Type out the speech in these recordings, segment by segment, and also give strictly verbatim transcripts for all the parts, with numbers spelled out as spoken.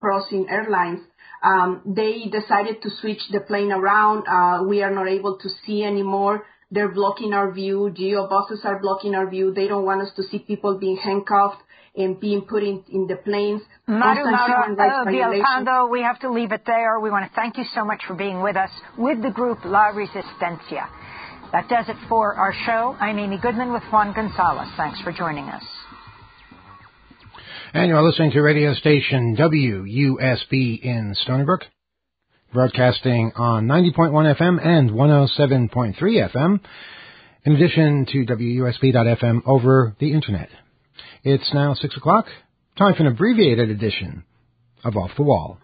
crossing airlines. Um, they decided to switch the plane around. Uh, we are not able to see anymore. They're blocking our view. Geo buses are blocking our view. They don't want us to see people being handcuffed and being put in, in the planes. Maru uh, Villalpando, we have to leave it there. We want to thank you so much for being with us with the group La Resistencia. That does it for our show. I'm Amy Goodman with Juan Gonzalez. Thanks for joining us. And you're listening to radio station W U S B in Stony Brook, broadcasting on ninety point one F M and one oh seven point three F M, in addition to W U S B dot F M over the Internet. It's now six o'clock, time for an abbreviated edition of Off the Wall.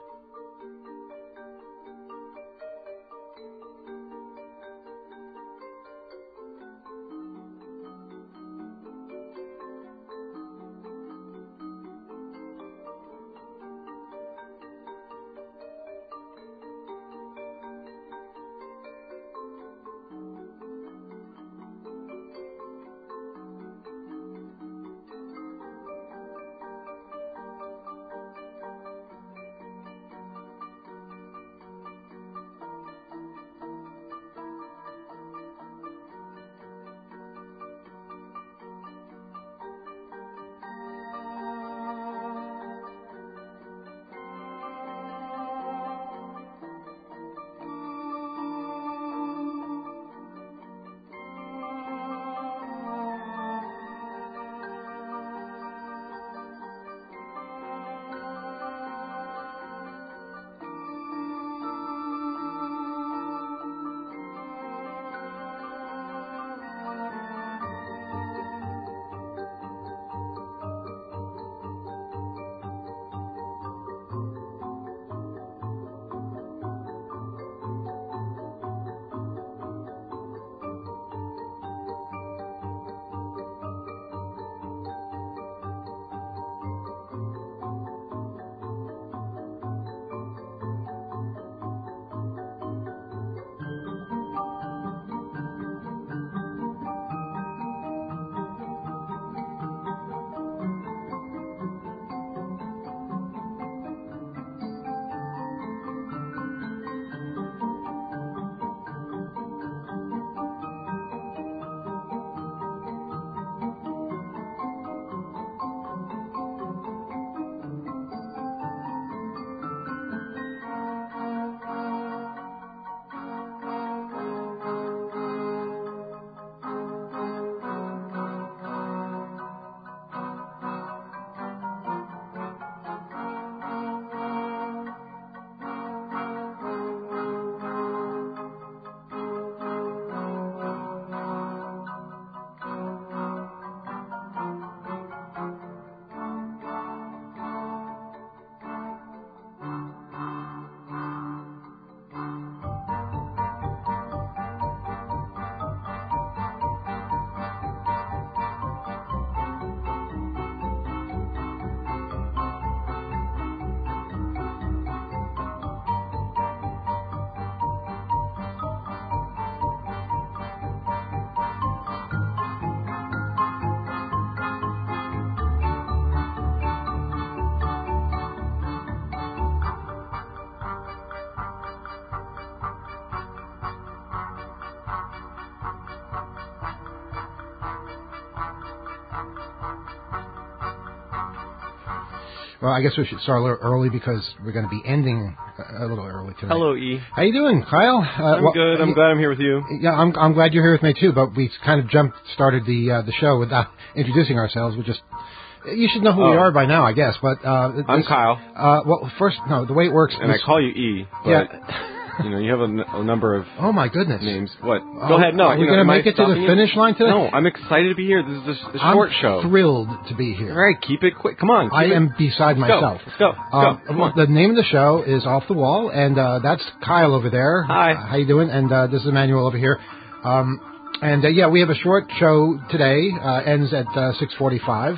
Well, I guess we should start a little early because we're going to be ending a little early tonight. Hello, E. How you doing, Kyle? Uh, I'm well, good. I'm glad I'm here with you. Yeah, I'm I'm glad you're here with me too. But we kind of jumped started the uh, the show without introducing ourselves. We just you should know who oh. we are by now, I guess. But uh, I'm this, Kyle. Uh, well, first, no, the way it works. And this, I call you E. But yeah. You know, you have a, n- a number of oh my goodness names. What? Oh, Go ahead. No, are we going to make it to the finish you? line today? No, I'm excited to be here. This is a, a short I'm show. I'm thrilled to be here. All right, keep it quick. Come on. I it. am beside Let's myself. Go. Let's go. Let's um, go. Come on. The name of the show is Off the Wall, and uh, that's Kyle over there. Hi. Uh, how you doing? And uh, this is Emmanuel over here. Um, and uh, yeah, we have a short show today. Uh, ends at uh, six forty-five.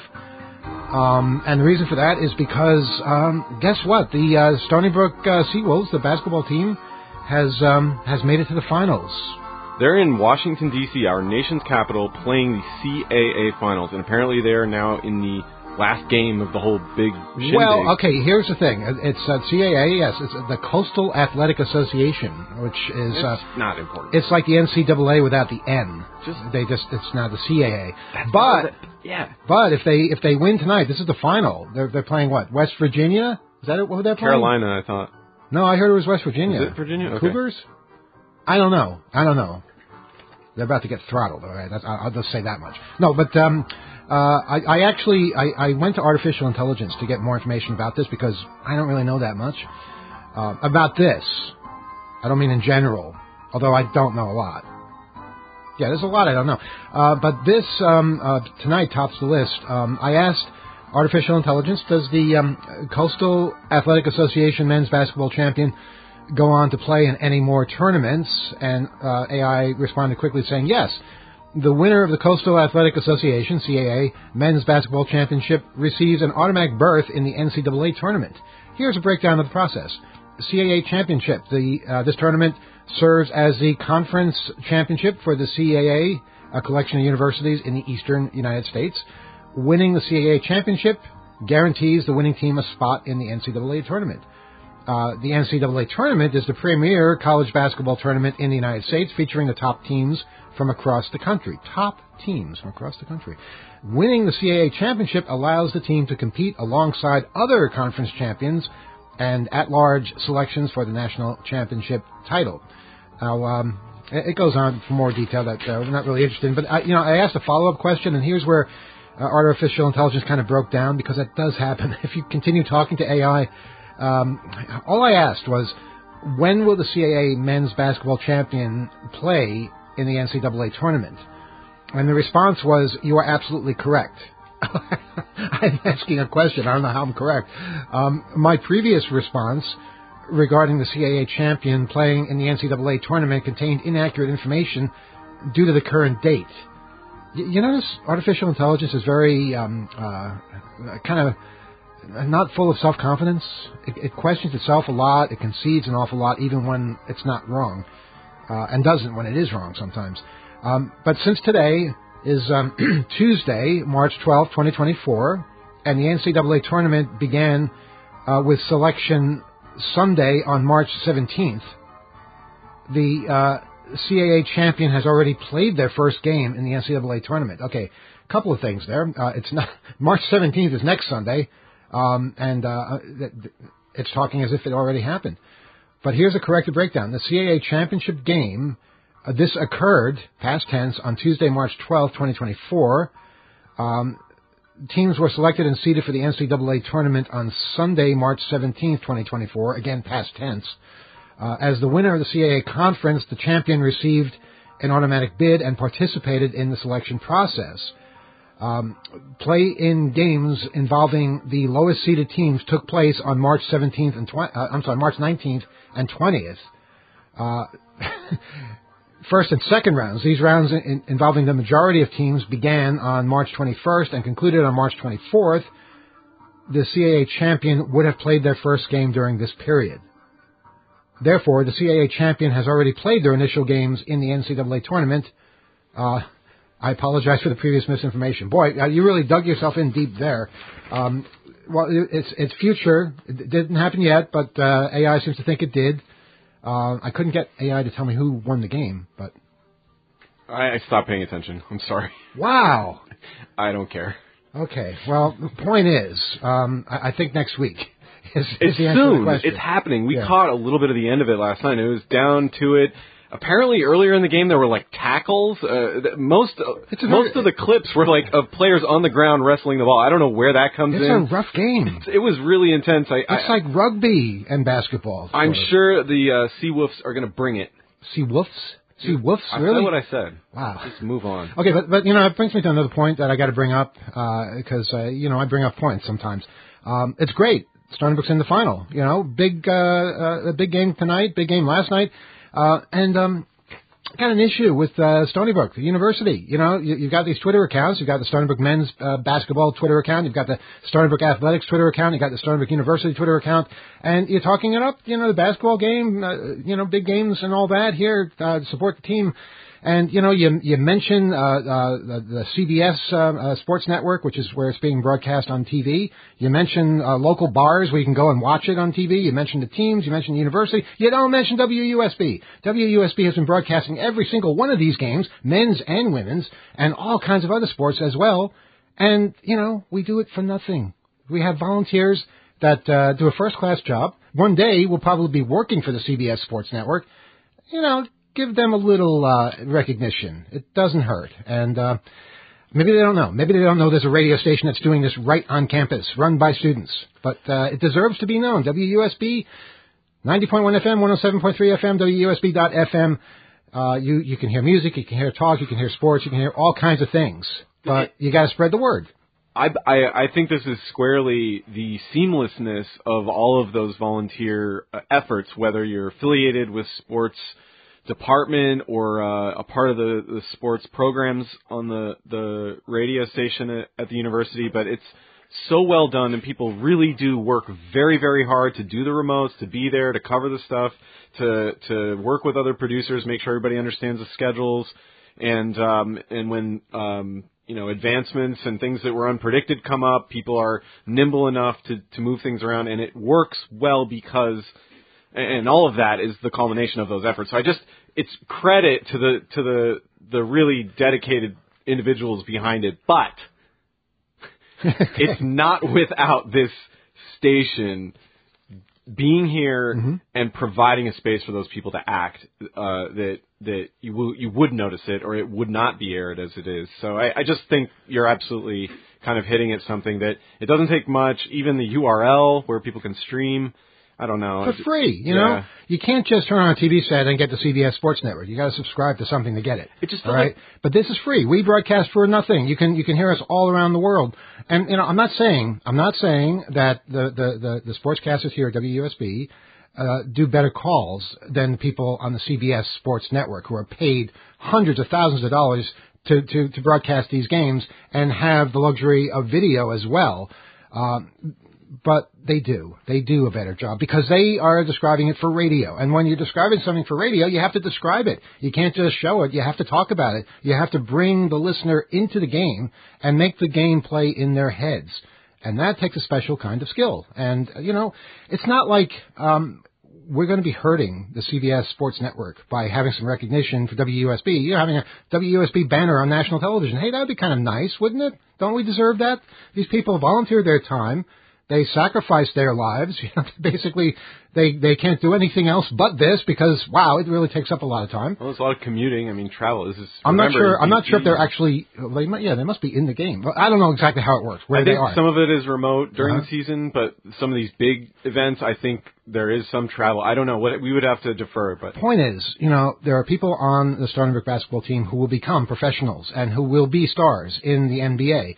Um, and the reason for that is because um, guess what? The uh, Stony Brook uh, Seawolves, the basketball team, has um, has made it to the finals. They're in Washington, D C, our nation's capital, playing the C A A finals. And apparently they are now in the last game of the whole big shindig. Well, okay, here's the thing. It's uh, C A A, yes, it's the Coastal Athletic Association, which is... It's uh, not important. It's like the N C double A without the N. Just, they just It's now the C A A. But, that, yeah. but if they if they win tonight, this is the final. They're they're playing what? West Virginia? Is that what they're playing? Carolina, I thought. No, I heard it was West Virginia. Is it Virginia? Okay. Cougars? I don't know. I don't know. They're about to get throttled, all right? That's, I'll just say that much. No, but um, uh, I, I actually I, I went to artificial intelligence to get more information about this because I don't really know that much uh, about this. I don't mean in general, although I don't know a lot. Yeah, there's a lot I don't know. Uh, but this um, uh, tonight tops the list. Um, I asked artificial intelligence, does the um, Coastal Athletic Association men's basketball champion go on to play in any more tournaments? And uh, A I responded quickly saying yes. The winner of the Coastal Athletic Association, C A A, men's basketball championship receives an automatic berth in the N C double A tournament. Here's a breakdown of the process. C A A championship. The uh, this tournament serves as the conference championship for the C A A, a collection of universities in the eastern United States. Winning the C A A championship guarantees the winning team a spot in the N C double A tournament. Uh, the N C double A tournament is the premier college basketball tournament in the United States, featuring the top teams from across the country. Top teams from across the country. Winning the C A A championship allows the team to compete alongside other conference champions and at-large selections for the national championship title. Now, um, it goes on for more detail that uh, we're not really interested in. But, I, you know, I asked a follow-up question, and here's where uh, artificial intelligence kind of broke down, because that does happen. If you continue talking to A I, Um, all I asked was, when will the C A A men's basketball champion play in the N C double A tournament? And the response was, you are absolutely correct. I'm asking a question. I don't know how I'm correct. Um, my previous response regarding the C A A champion playing in the N C double A tournament contained inaccurate information due to the current date. Y- you notice artificial intelligence is very um, uh, kind of not full of self-confidence. It, it questions itself a lot. It concedes an awful lot, even when it's not wrong, uh, and doesn't when it is wrong sometimes. Um, but since today is um, Tuesday, March twelfth, twenty twenty-four, and the N C double A tournament began uh, with selection Sunday on March seventeenth, the uh, C A A champion has already played their first game in the N C double A tournament. Okay, a couple of things there. Uh, it's not March seventeenth is next Sunday. Um, and uh, it's talking as if it already happened. But here's a corrected breakdown. The C A A championship game, uh, this occurred, past tense, on Tuesday, March twelfth, twenty twenty-four. Um, teams were selected and seeded for the N C double A tournament on Sunday, March seventeenth, twenty twenty-four, again, past tense. Uh, as the winner of the C A A conference, the champion received an automatic bid and participated in the selection process. Um, play-in games involving the lowest-seeded teams took place on March seventeenth and tw- uh, I'm sorry, March nineteenth and twentieth. Uh, first and second rounds. These rounds in, involving the majority of teams began on March twenty-first and concluded on March twenty-fourth. The C A A champion would have played their first game during this period. Therefore, the C A A champion has already played their initial games in the N C double A tournament. Uh, I apologize for the previous misinformation. Boy, you really dug yourself in deep there. Um, well, it's it's future. It didn't happen yet, but uh, A I seems to think it did. Uh, I couldn't get A I to tell me who won the game, but I, I stopped paying attention. I'm sorry. Wow. I don't care. Okay. Well, the point is, um, I, I think next week is, is it's the answer soon. to the question. It's happening. We yeah. caught a little bit of the end of it last night. It was down to it. Apparently, earlier in the game, there were, like, tackles. Uh, most most very, of the clips were, like, of players on the ground wrestling the ball. I don't know where that comes it's in. It's a rough game. It was really intense. I, it's I, like rugby and basketball. I'm of. sure the uh, Sea Wolves are going to bring it. Sea Wolves? Sea Wolves, I really? said what I said. Wow. Just move on. Okay, but, but you know, it brings me to another point that I got to bring up, because, uh, uh, you know, I bring up points sometimes. Um, it's great. Stony Brook's in the final. You know, big, uh, uh, big game tonight, big game last night. Uh, and, um, got an issue with uh, Stony Brook, the university. You know, you, you've got these Twitter accounts. You've got the Stony Brook men's uh, basketball Twitter account. You've got the Stony Brook athletics Twitter account. You've got the Stony Brook University Twitter account. And you're talking it up, you know, the basketball game, uh, you know, big games and all that here uh, to support the team. And, you know, you you mentioned uh, uh, the, the C B S uh, uh, Sports Network, which is where it's being broadcast on T V. You mentioned uh, local bars where you can go and watch it on T V. You mentioned the teams. You mentioned the university. You don't mention W U S B. W U S B has been broadcasting every single one of these games, men's and women's, and all kinds of other sports as well. And, you know, we do it for nothing. We have volunteers that uh, do a first-class job. One day we'll probably be working for the C B S Sports Network. You know, give them a little uh, recognition. It doesn't hurt. And uh, maybe they don't know. Maybe they don't know there's a radio station that's doing this right on campus, run by students. But uh, it deserves to be known. W U S B, ninety point one F M, one oh seven point three F M, W U S B dot F M. Uh, you, you can hear music, you can hear talk, you can hear sports, you can hear all kinds of things. But you got to spread the word. I, I, I think this is squarely the seamlessness of all of those volunteer uh, efforts, whether you're affiliated with sports department or uh, a part of the, the sports programs on the, the radio station at, at the university, but it's so well done, and people really do work very, very hard to do the remotes, to be there, to cover the stuff, to to work with other producers, make sure everybody understands the schedules, and um, and when um, you know advancements and things that were unpredicted come up, people are nimble enough to, to move things around, and it works well because. And all of that is the culmination of those efforts. So I just, it's credit to the to the the really dedicated individuals behind it, but it's not without this station being here mm-hmm. and providing a space for those people to act uh, that that you will, you would notice it, or it would not be aired as it is. So I, I just think you're absolutely kind of hitting at something that it doesn't take much. Even the U R L where people can stream. I don't know. For free, you yeah. know? You can't just turn on a T V set and get the C B S Sports Network. You got to subscribe to something to get it. It just all right? But this is free. We broadcast for nothing. You can you can hear us all around the world. And you know, I'm not saying I'm not saying that the the the, the sportscasters here at W U S B uh, do better calls than people on the C B S Sports Network who are paid hundreds of thousands of dollars to to, to broadcast these games and have the luxury of video as well. Um, But they do. They do a better job because they are describing it for radio. And when you're describing something for radio, you have to describe it. You can't just show it. You have to talk about it. You have to bring the listener into the game and make the game play in their heads. And that takes a special kind of skill. And, you know, it's not like um, we're going to be hurting the C B S Sports Network by having some recognition for W U S B. You're having a W U S B banner on national television. Hey, that would be kind of nice, wouldn't it? Don't we deserve that? These people volunteer their time. They sacrifice their lives. You know, basically, they they can't do anything else but this because wow, it really takes up a lot of time. Well, there's a lot of commuting. I mean, travel. This is. I'm not sure. I'm not sure if they're actually. They might, yeah, they must be in the game. I don't know exactly how it works. Where I they think are. Some of it is remote during uh-huh. the season, but some of these big events, I think there is some travel. I don't know. What we would have to defer. But point is, you know, there are people on the Stony Brook basketball team who will become professionals and who will be stars in the N B A.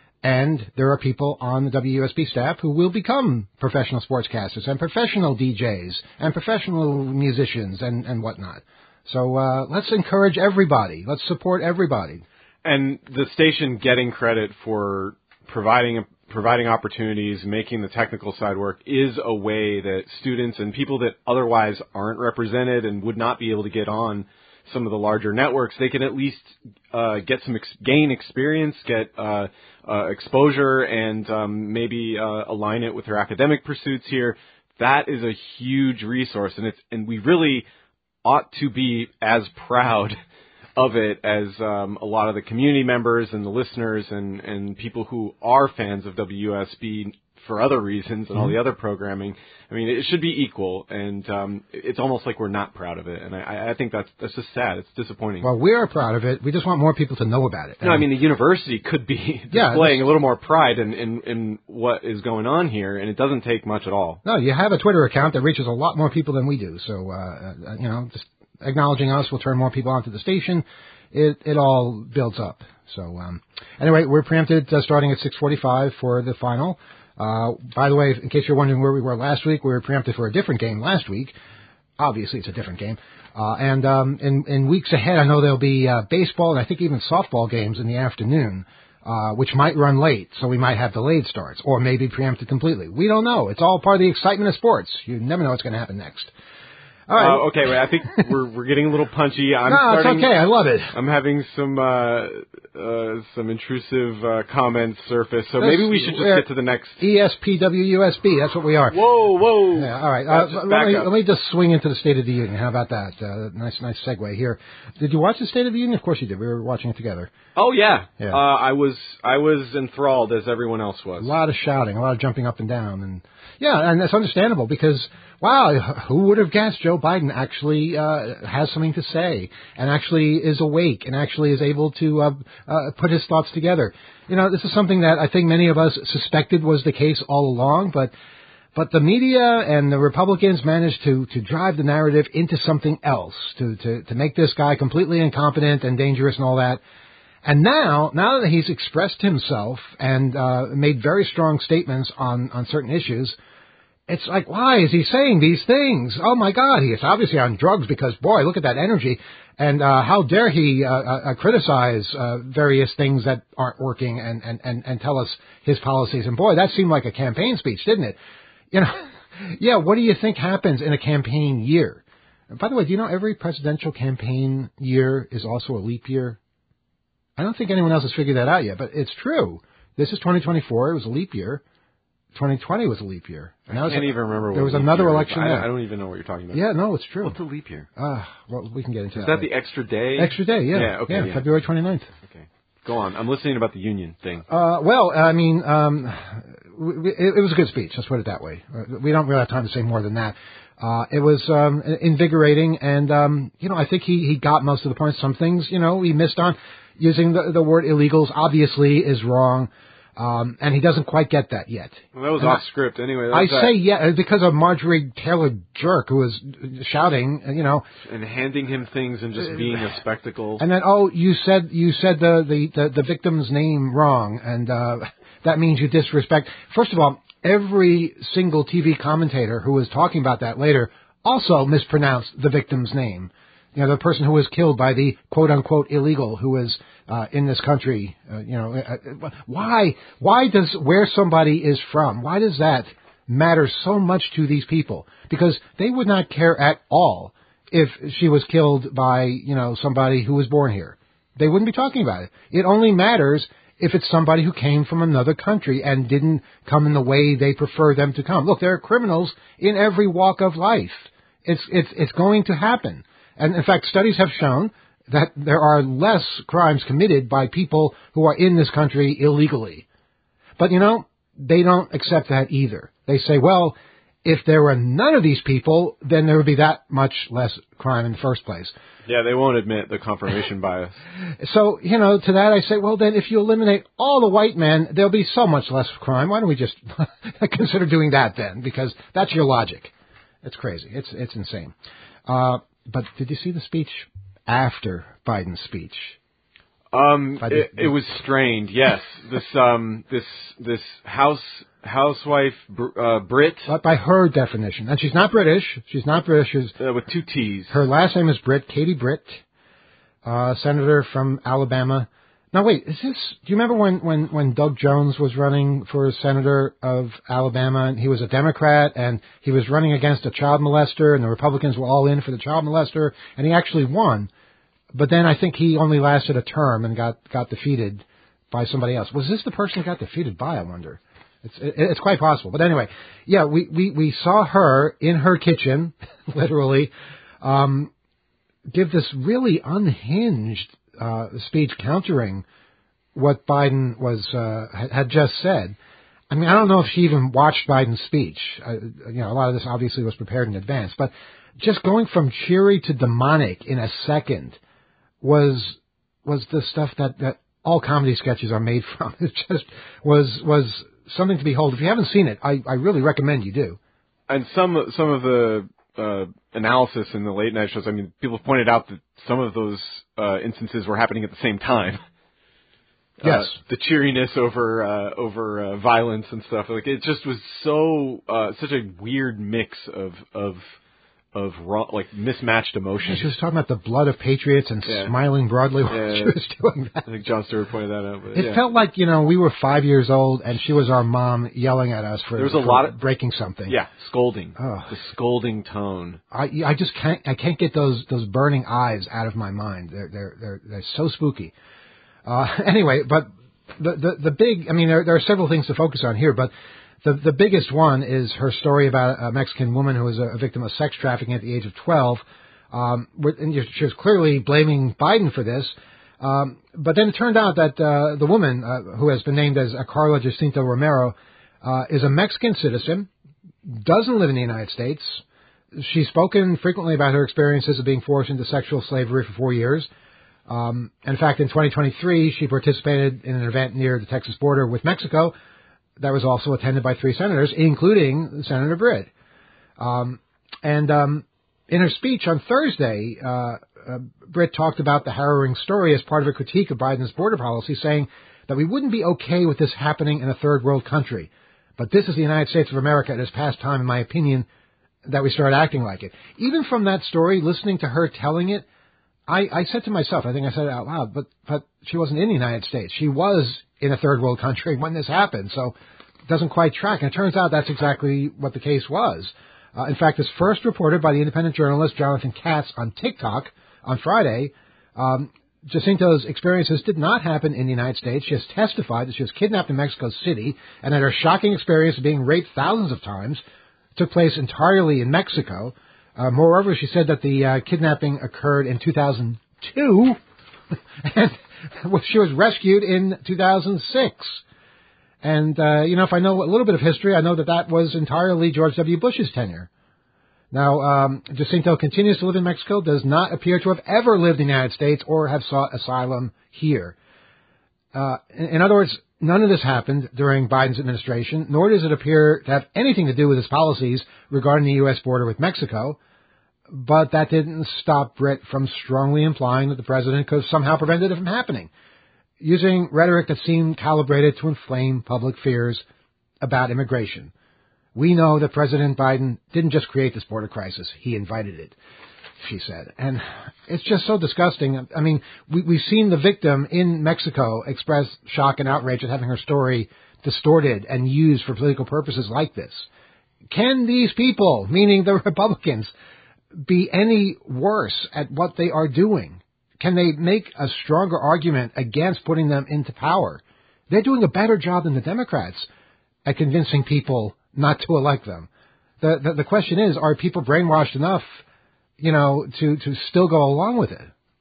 And there are people on the W U S B staff who will become professional sportscasters and professional D Js and professional musicians and, and whatnot. So uh, let's encourage everybody. Let's support everybody. And the station getting credit for providing providing opportunities, making the technical side work is a way that students and people that otherwise aren't represented and would not be able to get on some of the larger networks, they can at least uh, get some ex- gain experience, get uh, uh, exposure, and um, maybe uh, align it with their academic pursuits here. That is a huge resource, and it's and we really ought to be as proud of it as um, a lot of the community members and the listeners and, and people who are fans of W U S B for other reasons and mm-hmm. all the other programming. I mean, it should be equal, and um, it's almost like we're not proud of it, and I, I think that's that's just sad. It's disappointing. Well, we are proud of it. We just want more people to know about it. No, I mean, the university could be yeah, displaying a little more pride in, in, in what is going on here, and it doesn't take much at all. No, you have a Twitter account that reaches a lot more people than we do, so, uh, you know, just acknowledging us will turn more people onto the station. It it all builds up. So, um, anyway, we're preempted uh, starting at six forty-five for the final. Uh, by the way, in case you're wondering where we were last week, we were preempted for a different game last week. Obviously, it's a different game. Uh, and um, in, in weeks ahead, I know there'll be uh, baseball and I think even softball games in the afternoon, uh, which might run late, so we might have delayed starts or maybe preempted completely. We don't know. It's all part of the excitement of sports. You never know what's going to happen next. All right. Uh, okay, wait, I think we're we're getting a little punchy. I'm no, starting, it's okay. I love it. I'm having some uh, uh, some intrusive uh, comments surface, so This, maybe we should just get to the next. E S P W U S B, that's what we are. Whoa, whoa. Yeah, all right. Uh, let, me, let me just swing into the State of the Union. How about that? Uh, nice, nice segue here. Did you watch the State of the Union? Of course you did. We were watching it together. Oh yeah. yeah. Uh, I was I was enthralled as everyone else was. A lot of shouting, a lot of jumping up and down, and yeah, and that's understandable because wow, who would have guessed Joe Biden actually uh, has something to say and actually is awake and actually is able to uh, uh, put his thoughts together. You know, this is something that I think many of us suspected was the case all along, but but the media and the Republicans managed to to drive the narrative into something else, to to to make this guy completely incompetent and dangerous and all that. And now, now that he's expressed himself and uh, made very strong statements on, on certain issues, it's like, why is he saying these things? Oh, my God, he is obviously on drugs because, boy, look at that energy. And uh, how dare he uh, uh, criticize uh, various things that aren't working and, and, and, and tell us his policies. And, boy, that seemed like a campaign speech, didn't it? You know, yeah, what do you think happens in a campaign year? And by the way, do you know every presidential campaign year is also a leap year? I don't think anyone else has figured that out yet, but it's true. This is twenty twenty-four. It was a leap year. twenty twenty was a leap year. And I can't a, even remember what there was another election. I, I don't even know what you're talking about. Yeah, no, it's true. What's a leap year? Uh, well, we can get into is that. Is that the extra day? Extra day, yeah. Yeah, okay. Yeah, yeah. February twenty-ninth. Okay. Go on. I'm listening about the union thing. Uh, well, I mean, um, it, it was a good speech. Let's put it that way. We don't really have time to say more than that. Uh, it was um, invigorating, and, um, you know, I think he, he got most of the points. Some things, you know, he missed on. Using the, the word illegals obviously is wrong, um, and he doesn't quite get that yet. Well, that was and off I, script anyway. I that. say yeah because of Marjorie Taylor Jerk, who was shouting, you know, and handing him things and just being a spectacle. And then, oh, you said you said the the, the, the victim's name wrong, and uh, that means you disrespect. First of all, every single T V commentator who was talking about that later also mispronounced the victim's name. You know, the person who was killed by the quote-unquote illegal who was uh, in this country. Uh, you know, uh, why? Why does where somebody is from? Why does that matter so much to these people? Because they would not care at all if she was killed by, you know, somebody who was born here. They wouldn't be talking about it. It only matters if it's somebody who came from another country and didn't come in the way they prefer them to come. Look, there are criminals in every walk of life. It's it's it's going to happen. And, in fact, studies have shown that there are less crimes committed by people who are in this country illegally. But, you know, they don't accept that either. They say, well, if there were none of these people, then there would be that much less crime in the first place. Yeah, they won't admit the confirmation bias. So, you know, to that I say, well, then if you eliminate all the white men, there'll be so much less crime. Why don't we just consider doing that then? Because that's your logic. It's crazy. It's, it's insane. Uh, But did you see the speech after Biden's speech? Um, it, it was strained. Yes, this um, this this house housewife uh, Brit. But by her definition, and she's not British. She's not British. She's, uh, with two T's. Her last name is Britt, Katie Britt, uh, senator from Alabama. Now wait, is this? Do you remember when, when, when Doug Jones was running for senator of Alabama, and he was a Democrat, and he was running against a child molester, and the Republicans were all in for the child molester, and he actually won. But then I think he only lasted a term and got, got defeated by somebody else. Was this the person who got defeated by? I wonder. It's it, it's quite possible. But anyway, yeah, we we, we saw her in her kitchen, literally, um, give this really unhinged Uh, speech countering what Biden was uh, had just said. I mean, I don't know if she even watched Biden's speech. Uh, you know, a lot of this obviously was prepared in advance. But just going from cheery to demonic in a second was was the stuff that, that all comedy sketches are made from. It just was was something to behold. If you haven't seen it, I, I really recommend you do. And some some of the uh, analysis in the late night shows, I mean, people pointed out that some of those uh, instances were happening at the same time. Yes, uh, the cheeriness over uh, over uh, violence and stuff. Like it just was so uh, such a weird mix of of of raw, like mismatched emotions. She was talking about the blood of patriots and yeah. smiling broadly while yeah, she yeah. was doing that. I think Jon Stewart pointed that out. But, it yeah. felt like, you know, we were five years old and she was our mom yelling at us for, there was a for lot of, breaking something. Yeah, scolding. Oh. The scolding tone. I I just can't I can't get those those burning eyes out of my mind. They're they're they're they're so spooky. Uh, anyway, but the, the the big I mean there there are several things to focus on here, but the the biggest one is her story about a Mexican woman who was a victim of sex trafficking at the age of twelve. Um, and she was clearly blaming Biden for this. Um, but then it turned out that uh, the woman, uh, who has been named as Carla Jacinto Romero, uh, is a Mexican citizen, doesn't live in the United States. She's spoken frequently about her experiences of being forced into sexual slavery for four years. Um, in fact, in twenty twenty-three, she participated in an event near the Texas border with Mexico that was also attended by three senators, including Senator Britt. Um, and um, in her speech on Thursday, uh, uh, Britt talked about the harrowing story as part of a critique of Biden's border policy, saying that we wouldn't be okay with this happening in a third world country. But this is the United States of America. It is past time, in my opinion, that we start acting like it. Even from that story, listening to her telling it, I, I said to myself, I think I said it out loud, but, but she wasn't in the United States. She was in a third world country when this happened, so it doesn't quite track. And it turns out that's exactly what the case was. Uh, in fact, as first reported by the independent journalist Jonathan Katz on TikTok on Friday, um, Jacinto's experiences did not happen in the United States. She has testified that she was kidnapped in Mexico City and that her shocking experience of being raped thousands of times took place entirely in Mexico. Uh, moreover, she said that the uh, kidnapping occurred in two thousand two and she was rescued in two thousand six. And, uh, you know, if I know a little bit of history, I know that that was entirely George W. Bush's tenure. Now, um, Jacinto continues to live in Mexico, does not appear to have ever lived in the United States or have sought asylum here. Uh, in, in other words, none of this happened during Biden's administration, nor does it appear to have anything to do with his policies regarding the U S border with Mexico. But that didn't stop Britt from strongly implying that the president could have somehow prevented it from happening, using rhetoric that seemed calibrated to inflame public fears about immigration. We know that President Biden didn't just create this border crisis. He invited it, she said. And it's just so disgusting. I mean, we, we've seen the victim in Mexico express shock and outrage at having her story distorted and used for political purposes like this. Can these people, meaning the Republicans, be any worse at what they are doing? Can they make a stronger argument against putting them into power? They're doing a better job than the Democrats at convincing people not to elect them. The, the the question is, are people brainwashed enough, you know, to, to still go along with it?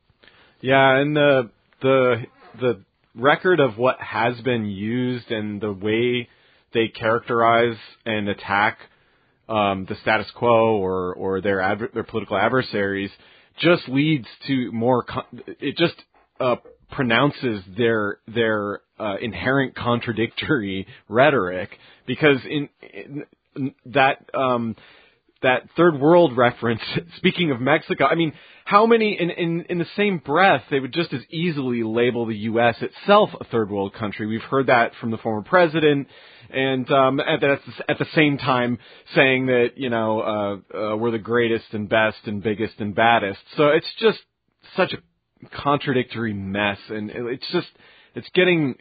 Yeah, and the the the record of what has been used and the way they characterize and attack um, the status quo or or their adver- their political adversaries just leads to more. Con- it just uh, pronounces their their uh, inherent contradictory rhetoric, because in, in that um, that third world reference. Speaking of Mexico, I mean, how many in, in in the same breath they would just as easily label the U S itself a third world country. We've heard that from the former president. And um, at, the, at the same time saying that, you know, uh, uh, we're the greatest and best and biggest and baddest. So it's just such a contradictory mess. And it's just, it's getting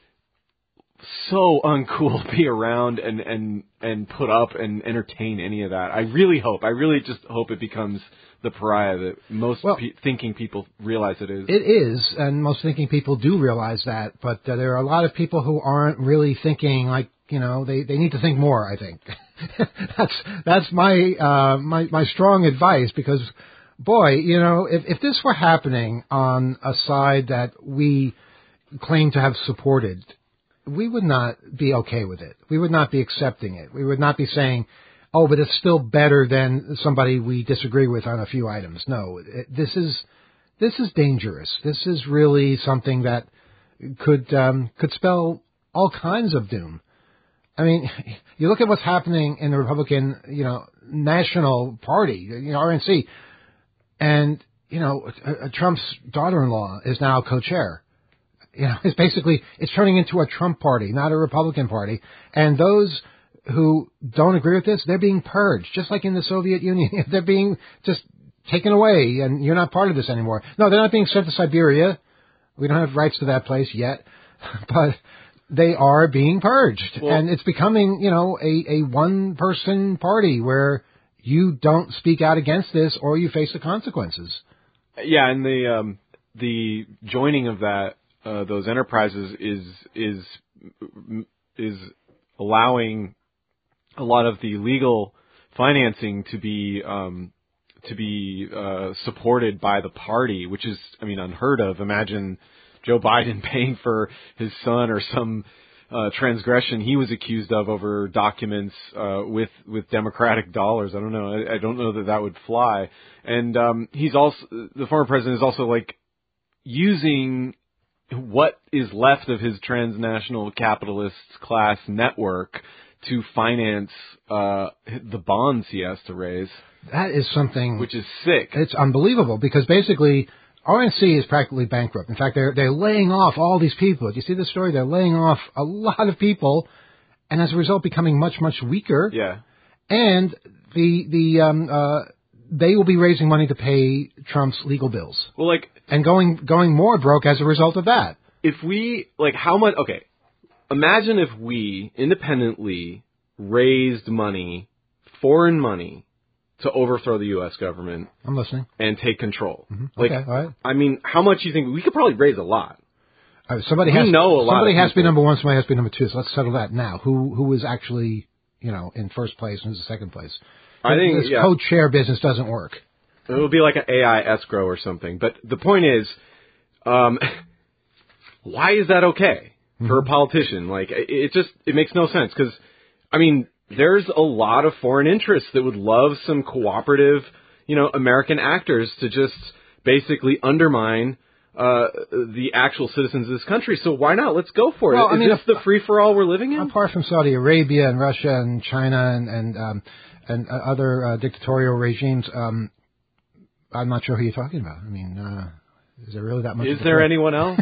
so uncool to be around and, and, and put up and entertain any of that. I really hope, I really just hope it becomes the pariah that most well, pe- thinking people realize it is. It is, and most thinking people do realize that, but uh, there are a lot of people who aren't really thinking like, you know, they, they need to think more, I think. that's that's my, uh, my my strong advice, because, boy, you know, if, if this were happening on a side that we claim to have supported, we would not be okay with it. We would not be accepting it. We would not be saying, oh, but it's still better than somebody we disagree with on a few items. No, it, this is this is dangerous. This is really something that could um, could spell all kinds of doom. I mean, you look at what's happening in the Republican, you know, National Party, you know, R N C, and, you know, uh, Trump's daughter-in-law is now co-chair. You know, it's basically, it's turning into a Trump party, not a Republican party. And those who don't agree with this, they're being purged, just like in the Soviet Union. They're being just taken away, and you're not part of this anymore. No, they're not being sent to Siberia. We don't have rights to that place yet, but they are being purged. Well, and it's becoming, you know, a, a one-person party where you don't speak out against this or you face the consequences. Yeah, and the um, the joining of that uh, those enterprises is is is allowing a lot of the legal financing to be um, to be uh, supported by the party, which is, I mean, unheard of. Imagine Joe Biden paying for his son or some uh, transgression he was accused of over documents uh, with with Democratic dollars. I don't know. I, I don't know that that would fly. And um, he's also the former president is also like using what is left of his transnational capitalist class network to finance uh, the bonds he has to raise. That is something which is sick. It's unbelievable because basically R N C is practically bankrupt. In fact, they're they're laying off all these people. Do you see the story? They're laying off a lot of people, and as a result, becoming much much weaker. Yeah. And the the um uh they will be raising money to pay Trump's legal bills. Well, like and going going more broke as a result of that. If we like how much? Okay, imagine if we independently raised money, foreign money, to overthrow the U S government. I'm listening. And take control. Mm-hmm. Like, okay, all right. I mean, how much do you think? We could probably raise a lot. Uh, somebody we has, know a lot somebody of has to be people. number one, somebody has to be number two, so let's settle that now. Who Who is actually, you know, in first place and who's in second place? I think this yeah. co-chair business doesn't work. It would be like an A I escrow or something. But the point is, um, why is that okay mm-hmm. for a politician? Like, it, it just, it makes no sense. Because, I mean, there's a lot of foreign interests that would love some cooperative, you know, American actors to just basically undermine uh, the actual citizens of this country. So why not? Let's go for it. Well, is I mean, this if, the free-for-all we're living in? Apart from Saudi Arabia and Russia and China and, and, um, and uh, other uh, dictatorial regimes, um, I'm not sure who you're talking about. I mean, uh, is there really that much? Is there play? anyone else?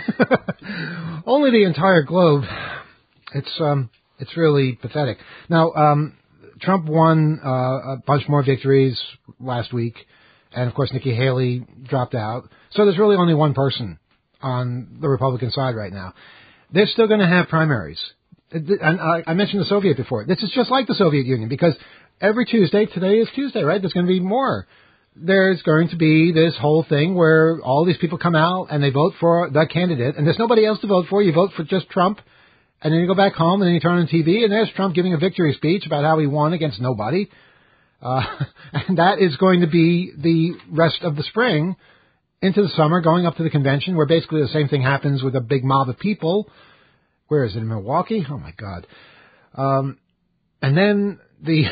Only the entire globe. It's um, it's really pathetic. Now, um, Trump won uh, a bunch more victories last week, and of course Nikki Haley dropped out. So there's really only one person on the Republican side right now. They're still going to have primaries. And I mentioned the Soviet before. This is just like the Soviet Union because every Tuesday, today is Tuesday, right? There's going to be more. There's going to be this whole thing where all these people come out and they vote for the candidate, and there's nobody else to vote for. You vote for just Trump, and then you go back home, and then you turn on T V, and there's Trump giving a victory speech about how he won against nobody. Uh, and that is going to be the rest of the spring into the summer, going up to the convention, where basically the same thing happens with a big mob of people. Where is it, in Milwaukee? Oh, my God. Um, and then the,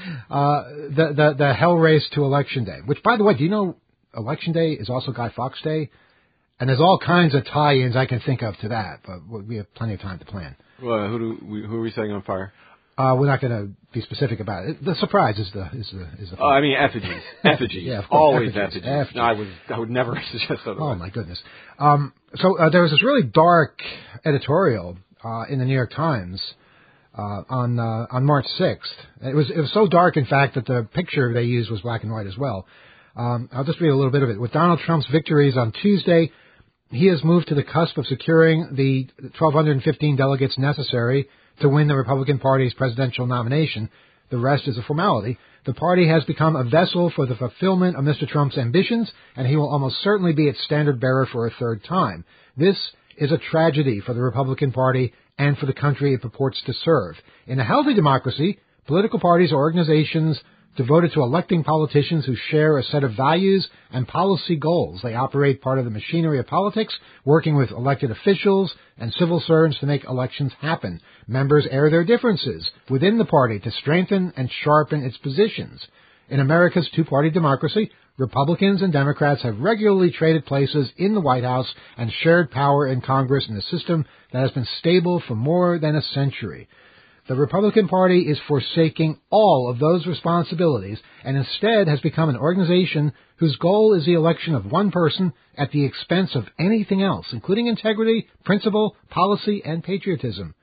uh, the, the, the hell race to Election Day, which, by the way, do you know Election Day is also Guy Fawkes Day? And there's all kinds of tie-ins I can think of to that, but we have plenty of time to plan. Well, who do we, who are we setting on fire? Uh, we're not going to be specific about it. The surprise is the is the is the. Oh, I mean effigies, effigies, yeah, of course, always effigies. effigies. effigies. No, I was I would never suggest otherwise. Oh my goodness. Um, so uh, there was this really dark editorial uh, in the New York Times uh, on uh, on March sixth. It was it was so dark, in fact, that the picture they used was black and white as well. Um, I'll just read a little bit of it. With Donald Trump's victories on Tuesday, he has moved to the cusp of securing the one thousand two hundred fifteen delegates necessary to win the Republican Party's presidential nomination. The rest is a formality. The party has become a vessel for the fulfillment of Mister Trump's ambitions, and he will almost certainly be its standard bearer for a third time. This is a tragedy for the Republican Party and for the country it purports to serve. In a healthy democracy, political parties are organizations devoted to electing politicians who share a set of values and policy goals. They operate part of the machinery of politics, working with elected officials and civil servants to make elections happen. Members air their differences within the party to strengthen and sharpen its positions. In America's two-party democracy, Republicans and Democrats have regularly traded places in the White House and shared power in Congress in a system that has been stable for more than a century. The Republican Party is forsaking all of those responsibilities and instead has become an organization whose goal is the election of one person at the expense of anything else, including integrity, principle, policy, and patriotism.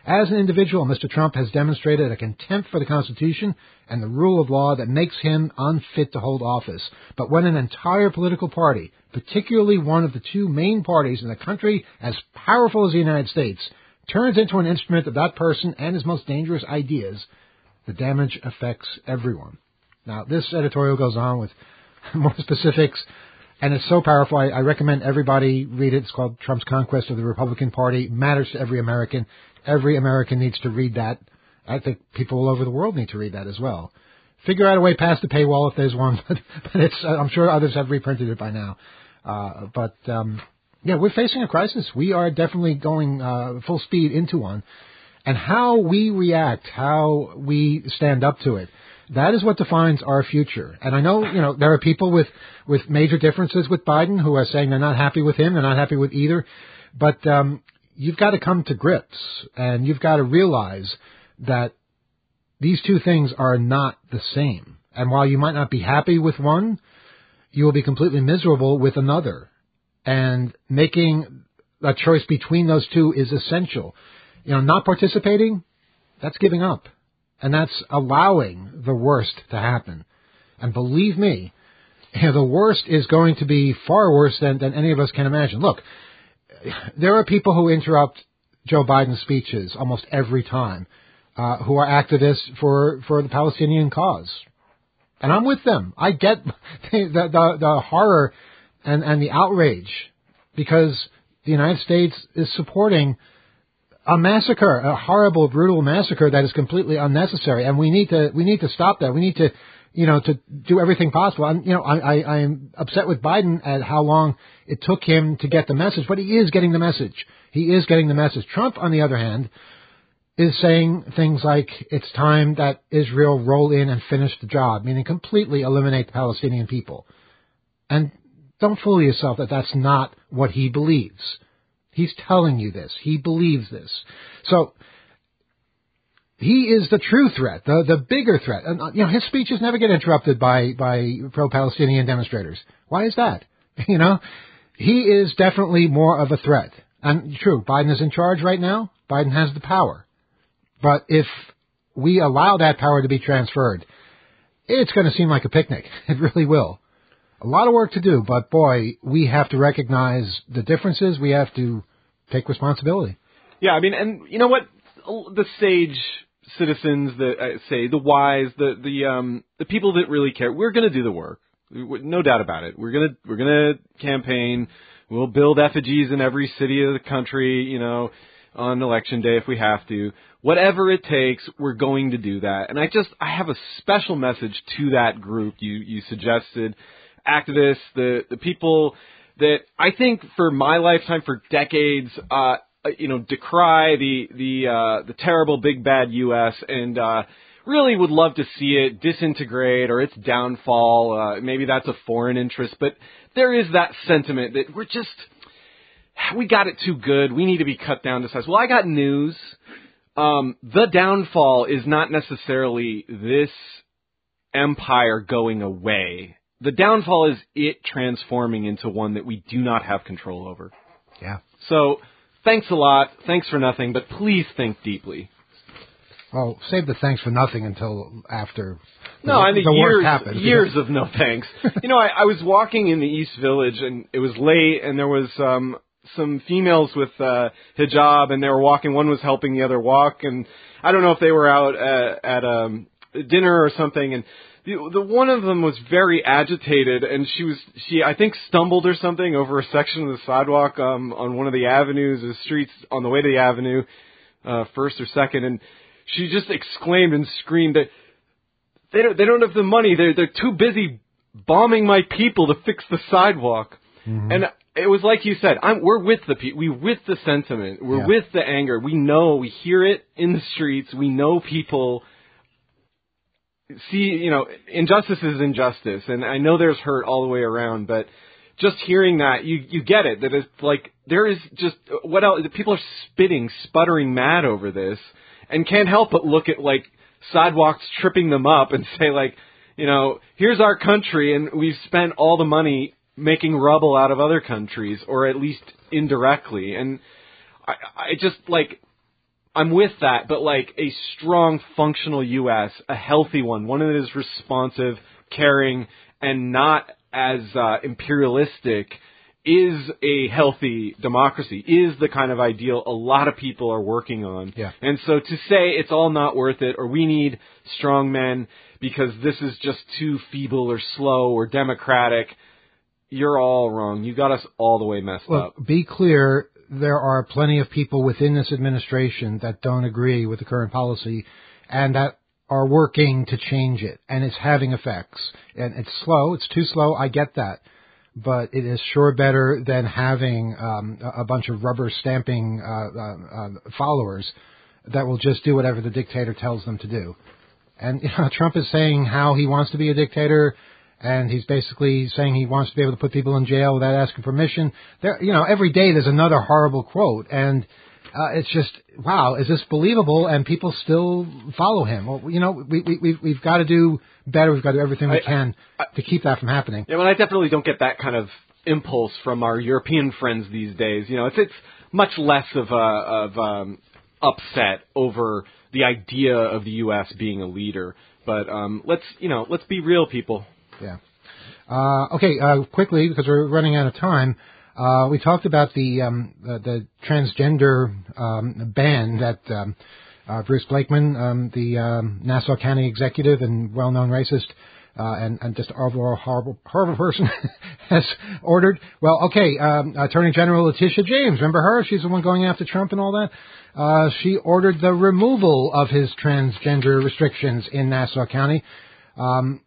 As an individual, Mister Trump has demonstrated a contempt for the Constitution and the rule of law that makes him unfit to hold office. But when an entire political party, particularly one of the two main parties in a country as powerful as the United States, turns into an instrument of that person and his most dangerous ideas, the damage affects everyone. Now, this editorial goes on with more specifics, and it's so powerful. I, I recommend everybody read it. It's called Trump's Conquest of the Republican Party. It matters to every American. Every American needs to read that. I think people all over the world need to read that as well. Figure out a way past the paywall if there's one, but, but it's, I'm sure others have reprinted it by now. Uh, but, um, yeah, we're facing a crisis. We are definitely going uh, full speed into one. And how we react, how we stand up to it, that is what defines our future. And I know, you know, there are people with, with major differences with Biden who are saying they're not happy with him, they're not happy with either. But um, you've got to come to grips, and you've got to realize that these two things are not the same. And while you might not be happy with one, you will be completely miserable with another. And making a choice between those two is essential. You know, not participating, that's giving up. And that's allowing the worst to happen. And believe me, you know, the worst is going to be far worse than, than any of us can imagine. Look, there are people who interrupt Joe Biden's speeches almost every time, uh, who are activists for, for the Palestinian cause. And I'm with them. I get the, the, the horror and, and the outrage because the United States is supporting a massacre, a horrible, brutal massacre that is completely unnecessary. And we need to, we need to stop that. We need to, you know, to do everything possible. I'm, you know, I, I, I'm upset with Biden at how long it took him to get the message, but he is getting the message. He is getting the message. Trump, on the other hand, is saying things like it's time that Israel roll in and finish the job, meaning completely eliminate the Palestinian people. And don't fool yourself that that's not what he believes. He's telling you this. He believes this. So he is the true threat, the the bigger threat. And, you know, his speeches never get interrupted by, by pro-Palestinian demonstrators. Why is that? You know, he is definitely more of a threat. And true, Biden is in charge right now. Biden has the power. But if we allow that power to be transferred, it's going to seem like a picnic. It really will. A lot of work to do, but boy, we have to recognize the differences. We have to take responsibility. Yeah, I mean, and you know what? The sage citizens, the uh, say the wise, the the um the people that really care, we're going to do the work. No doubt about it. We're gonna we're gonna campaign. We'll build effigies in every city of the country, you know, on election day if we have to. Whatever it takes, we're going to do that. And I just I have a special message to that group you you suggested. Activists, the, the people that I think for my lifetime, for decades, uh, you know, decry the, the, uh, the terrible big bad U S and, uh, really would love to see it disintegrate or its downfall. Uh, maybe that's a foreign interest, but there is that sentiment that we're just, we got it too good. We need to be cut down to size. Well, I got news. Um, the downfall is not necessarily this empire going away. The downfall is it transforming into one that we do not have control over. Yeah. So, thanks a lot. Thanks for nothing, but please think deeply. Well, save the thanks for nothing until after the, no, I mean, the years, worst happens. Years of no thanks. You know, I, I was walking in the East Village, and it was late, and there was um, some females with uh, hijab, and they were walking. One was helping the other walk, and I don't know if they were out uh, at um, dinner or something, and The, the one of them was very agitated, and she was she I think stumbled or something over a section of the sidewalk um, on one of the avenues, the streets on the way to the avenue, uh, first or second, and she just exclaimed and screamed that they don't they don't have the money. They're they're too busy bombing my people to fix the sidewalk, mm-hmm. and it was like you said, I'm, we're with the people, we with the sentiment, we're yeah. with the anger. We know, we hear it in the streets. We know people. See, you know, injustice is injustice, and I know there's hurt all the way around, but just hearing that, you you get it, that it's like, there is just, what else, people are spitting, sputtering mad over this, and can't help but look at, like, sidewalks tripping them up and say, like, you know, here's our country, and we've spent all the money making rubble out of other countries, or at least indirectly, and I, I just, like, I'm with that, but like a strong, functional U S, a healthy one, one that is responsive, caring, and not as uh, imperialistic, is a healthy democracy, is the kind of ideal a lot of people are working on. Yeah. And so to say it's all not worth it, or we need strong men because this is just too feeble or slow or democratic, you're all wrong. You got us all the way messed Look, up. Be clear, there are plenty of people within this administration that don't agree with the current policy and that are working to change it, and it's having effects. And it's slow. It's too slow. I get that. But it is sure better than having um, a bunch of rubber stamping uh, uh, uh, followers that will just do whatever the dictator tells them to do. And you know, Trump is saying how he wants to be a dictator, and he's basically saying he wants to be able to put people in jail without asking permission. There, you know, every day there's another horrible quote, and uh, it's just, wow, is this believable? And people still follow him. Well, you know, we, we, we've, we've got to do better. We've got to do everything we I, can I, to keep that from happening. Yeah, well, I definitely don't get that kind of impulse from our European friends these days. You know, it's it's much less of a of um, upset over the idea of the U S being a leader. But um, let's you know, let's be real, people. Yeah. Uh, okay. Uh, quickly, because we're running out of time. Uh, we talked about the um, the, the transgender um, ban that um, uh, Bruce Blakeman, um, the um, Nassau County executive and well-known racist uh, and, and just overall horrible, horrible person, has ordered. Well, okay, um, Attorney General Letitia James, remember her? She's the one going after Trump and all that. Uh, she ordered the removal of his transgender restrictions in Nassau County. Um,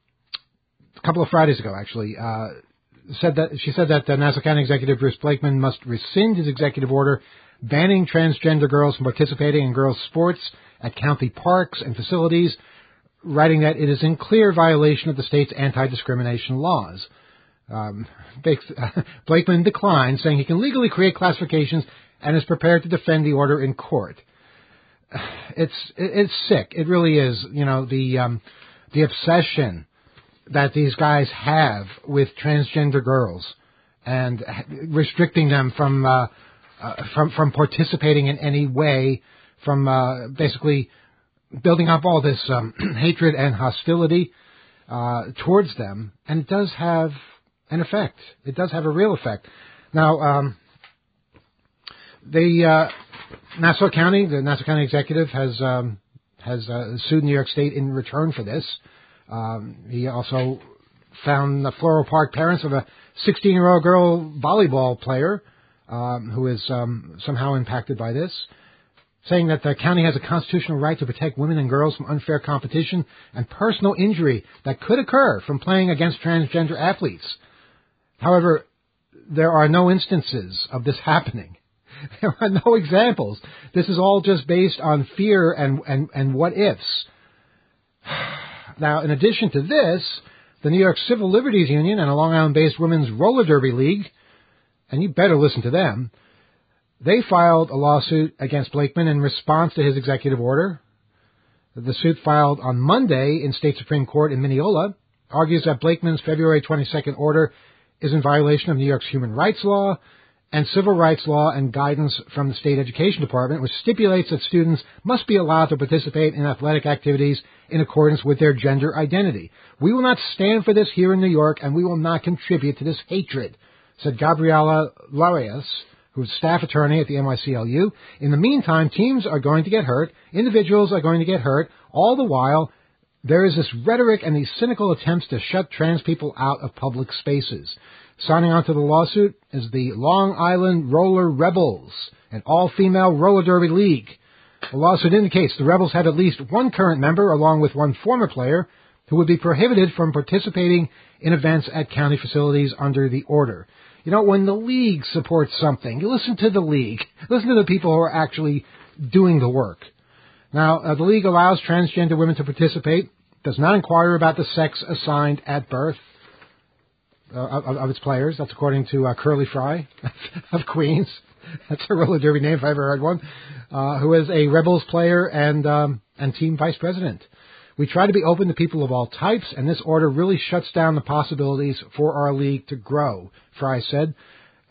a couple of Fridays ago, actually. Uh, Said that she said that the Nassau County Executive Bruce Blakeman must rescind his executive order banning transgender girls from participating in girls' sports at county parks and facilities, writing that it is in clear violation of the state's anti-discrimination laws. Um, Blakeman declined, saying he can legally create classifications and is prepared to defend the order in court. It's it's sick. It really is. You know, the um, the obsession that these guys have with transgender girls and restricting them from uh, uh, from from participating in any way, from uh, basically building up all this um, hatred and hostility uh, towards them, and it does have an effect. It does have a real effect. Now, um, the uh, Nassau County, the Nassau County executive has um, has uh, sued New York State in return for this. Um, he also found the Floral Park parents of a sixteen-year-old girl volleyball player um, who is um, somehow impacted by this, saying that the county has a constitutional right to protect women and girls from unfair competition and personal injury that could occur from playing against transgender athletes. However, there are no instances of this happening. There are no examples. This is all just based on fear and, and, and what-ifs. Now, in addition to this, the New York Civil Liberties Union and a Long Island-based Women's Roller Derby League, and you better listen to them, they filed a lawsuit against Blakeman in response to his executive order. The suit, filed on Monday in State Supreme Court in Mineola, argues that Blakeman's February twenty-second order is in violation of New York's human rights law and civil rights law and guidance from the State Education Department, which stipulates that students must be allowed to participate in athletic activities in accordance with their gender identity. We will not stand for this here in New York, and we will not contribute to this hatred, said Gabriela Larias, who is staff attorney at the N Y C L U. In the meantime, teams are going to get hurt, individuals are going to get hurt, all the while there is this rhetoric and these cynical attempts to shut trans people out of public spaces. Signing on to the lawsuit is the Long Island Roller Rebels, an all-female roller derby league. The lawsuit indicates the Rebels had at least one current member, along with one former player, who would be prohibited from participating in events at county facilities under the order. You know, when the league supports something, you listen to the league. Listen to the people who are actually doing the work. Now, uh, the league allows transgender women to participate, does not inquire about the sex assigned at birth uh, of, of its players. That's according to uh, Curly Fry of Queens. That's a roller derby name if I ever heard one. Uh, who is a Rebels player and um, and team vice president. We try to be open to people of all types, and this order really shuts down the possibilities for our league to grow, Fry said.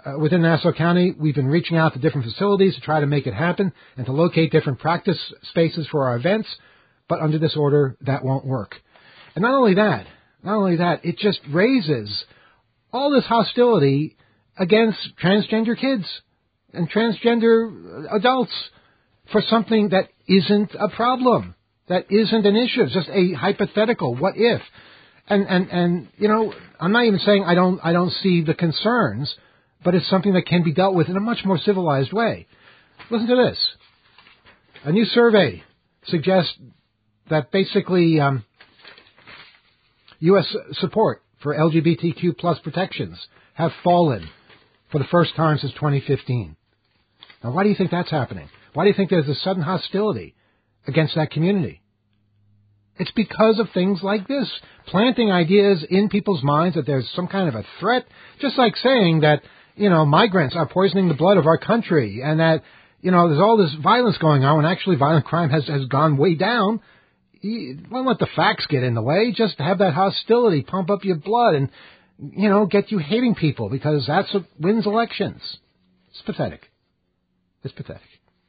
uh, within Nassau County, we've been reaching out to different facilities to try to make it happen and to locate different practice spaces for our events. But under this order, that won't work. And not only that, not only that, it just raises all this hostility against transgender kids and transgender adults for something that isn't a problem, that isn't an issue. It's just a hypothetical what if. And, and, and, you know, I'm not even saying I don't, I don't see the concerns, but it's something that can be dealt with in a much more civilized way. Listen to this. A new survey suggests that basically um, U S support for L G B T Q plus protections have fallen for the first time since twenty fifteen. Now, why do you think that's happening? Why do you think there's a sudden hostility against that community? It's because of things like this, planting ideas in people's minds that there's some kind of a threat, just like saying that, you know, migrants are poisoning the blood of our country and that, you know, there's all this violence going on when actually violent crime has, has gone way down. You don't let the facts get in the way. Just have that hostility pump up your blood and, you know, get you hating people because that's what wins elections. It's pathetic. It's pathetic.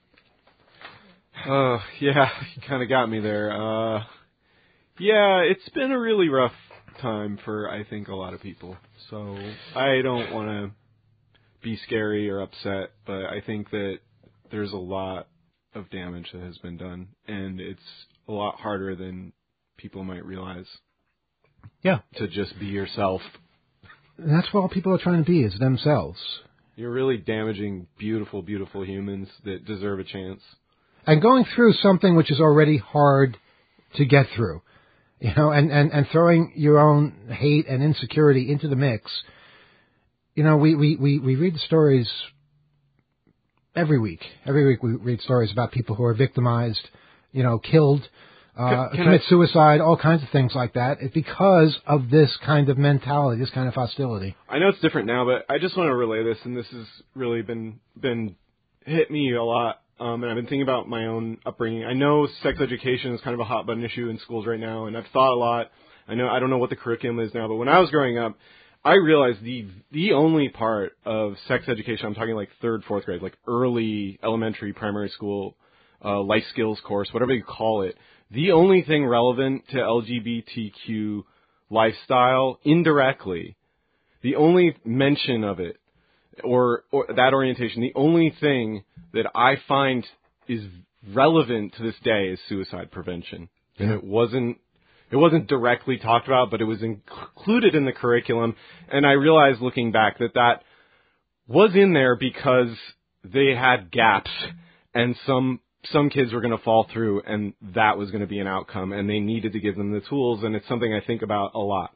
Uh, yeah, you kind of got me there. Uh, yeah, it's been a really rough time for, I think, a lot of people. So I don't want to be scary or upset, but I think that there's a lot of damage that has been done, and it's a lot harder than people might realize. Yeah. To just be yourself. And that's what all people are trying to be, is themselves. You're really damaging beautiful, beautiful humans that deserve a chance. And going through something which is already hard to get through, you know, and, and, and throwing your own hate and insecurity into the mix. You know, we, we, we, we read the stories every week. Every week we read stories about people who are victimized, you know, killed, uh, can, can commit I, suicide, all kinds of things like that. It's because of this kind of mentality, this kind of hostility. I know it's different now, but I just want to relay this, and this has really been been hit me a lot. Um, and I've been thinking about my own upbringing. I know sex education is kind of a hot button issue in schools right now, and I've thought a lot. I know I don't know what the curriculum is now, but when I was growing up, I realized the the only part of sex education, I'm talking like third, fourth grade, like early elementary, primary school, uh, life skills course, whatever you call it, the only thing relevant to L G B T Q lifestyle, indirectly, the only mention of it, or, or that orientation, the only thing that I find is relevant to this day is suicide prevention. Yeah. And it wasn't It wasn't directly talked about, but it was included in the curriculum. And I realized looking back that that was in there because they had gaps, and some some kids were going to fall through, and that was going to be an outcome, and they needed to give them the tools, and it's something I think about a lot.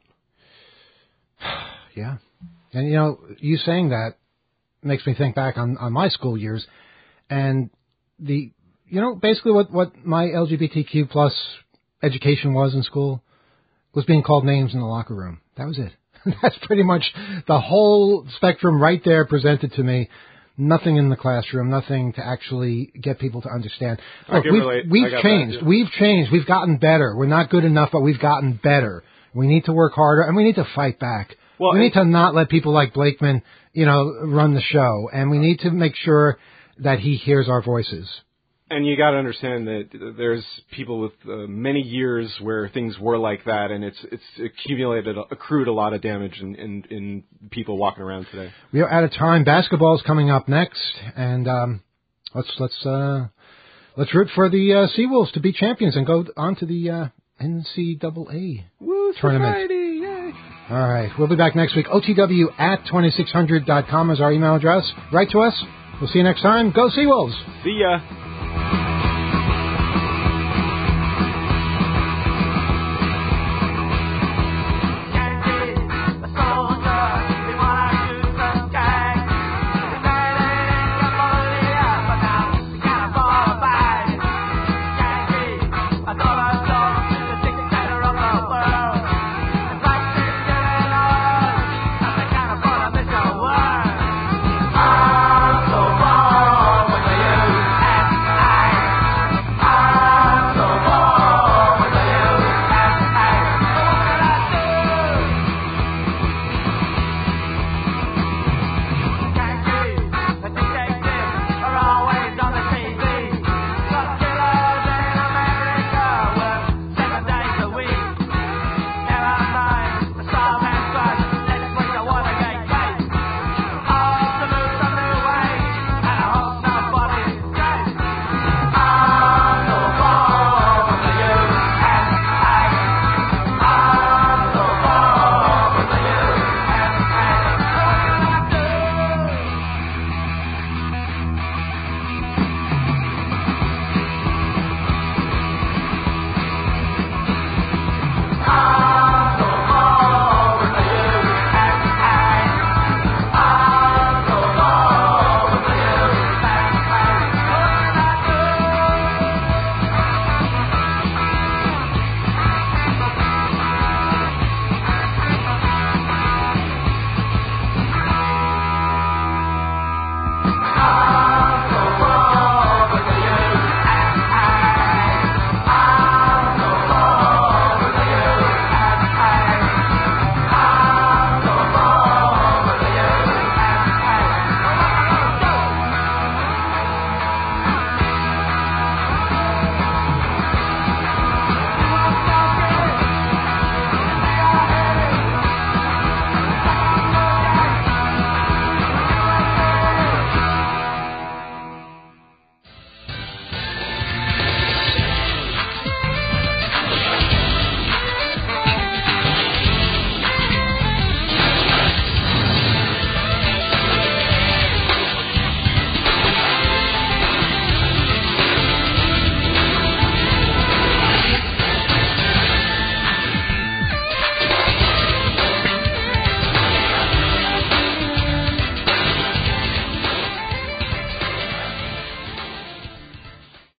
Yeah. And, you know, you saying that makes me think back on, on my school years, and the, you know, basically what, what my L G B T Q plus education was in school was being called names in the locker room. That was it. That's pretty much the whole spectrum right there presented to me. Nothing in the classroom, nothing to actually get people to understand. Look, we've, we've changed. That, we've changed. We've gotten better. We're not good enough, but we've gotten better. We need to work harder, and we need to fight back. Well, we need to not let people like Blakeman, you know, run the show, and we need to make sure that he hears our voices. And you got to understand that there's people with uh, many years where things were like that, and it's it's accumulated, accrued a lot of damage in, in, in people walking around today. We are out of time. Basketball is coming up next, and um, let's let's uh, let's root for the uh, Seawolves to be champions and go on to the uh, N C double A Woo, tournament. Society, yay. All right, we'll be back next week. O T W at twenty-six hundred dot com is our email address. Write to us. We'll see you next time. Go Seawolves. See ya.